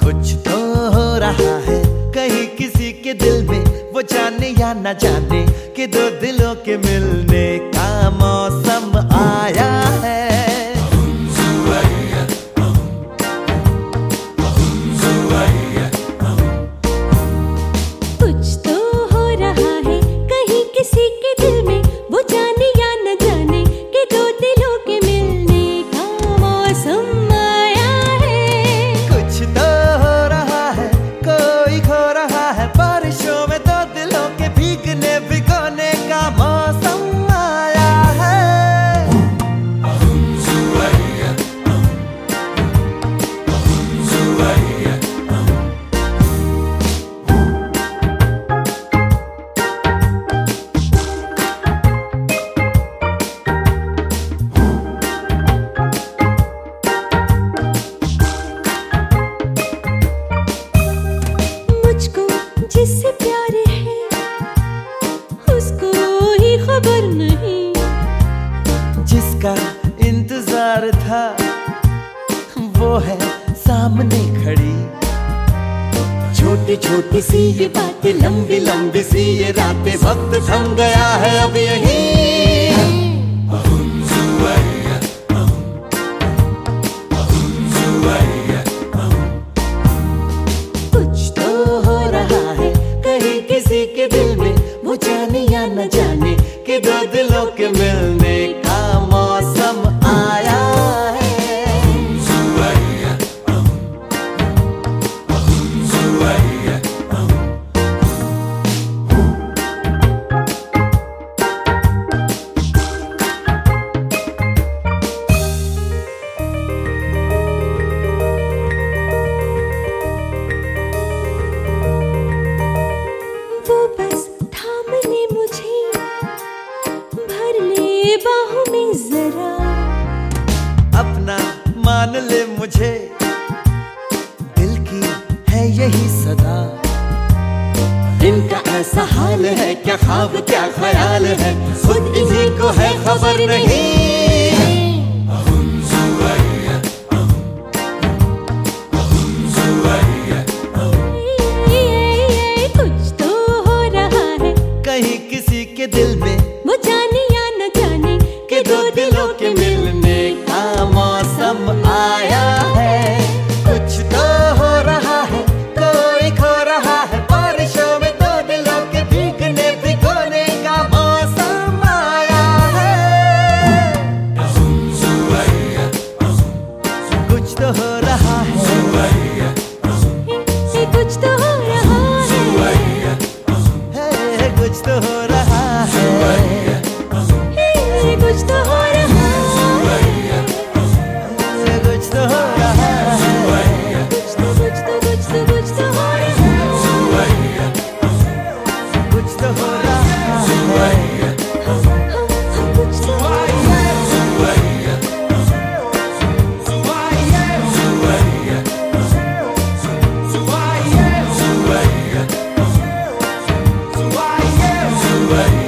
कुछ तो हो रहा है कहीं किसी के दिल में, वो जाने या ना जाने कि दो दिलों के मिलने का मौसम आया है। कुछ तो हो रहा है कहीं किसी के दिल में, वो जाने या न जाने कि दो दिलों के मिलने का मौसम आया है। कुछ तो हो रहा है, कोई खो रहा है, बारिशों में दो दिलों के भीगने भिगोने का मौसम आया है। मुझको जिससे प्यार है उसको ही खबर नहीं, जिसका इंतजार था वो है सामने खड़ी। छोटी छोटी सी ये बातें, लंबी लंबी सी ये रातें, वक्त थम गया है अब यही। कुछ तो हो रहा है कहीं किसी के दिल में, वो जाने या न जाने कि दो दिलों के मिलने का मौसम आया है। वो बस थाम ले मुझे, भर ले बाहों में जरा, अपना मान ले मुझे, दिल की है यही सदा। इनका ऐसा हाल है, क्या ख्वाब क्या ख्याल है, खुद इन्हीं को है खबर नहीं। कुछ तो हो रहा है कहीं किसी के दिल में, वो जाने या न जाने कि दो दिलों के मिलने का मौसम आया है। कुछ तो हो रहा है, कोई खो रहा है, बारिशों में दो दिलों के भीगने भिगोने का मौसम आया है। कुछ तो हो रहा है, कुछ तो हो रहा है, कुछ तो हो रहा है, कुछ तो हो रहा है, कुछ तो हो रहा है, कुछ तो हो रहा है, कुछ तो हो रहा है। कुछ तो हो Why?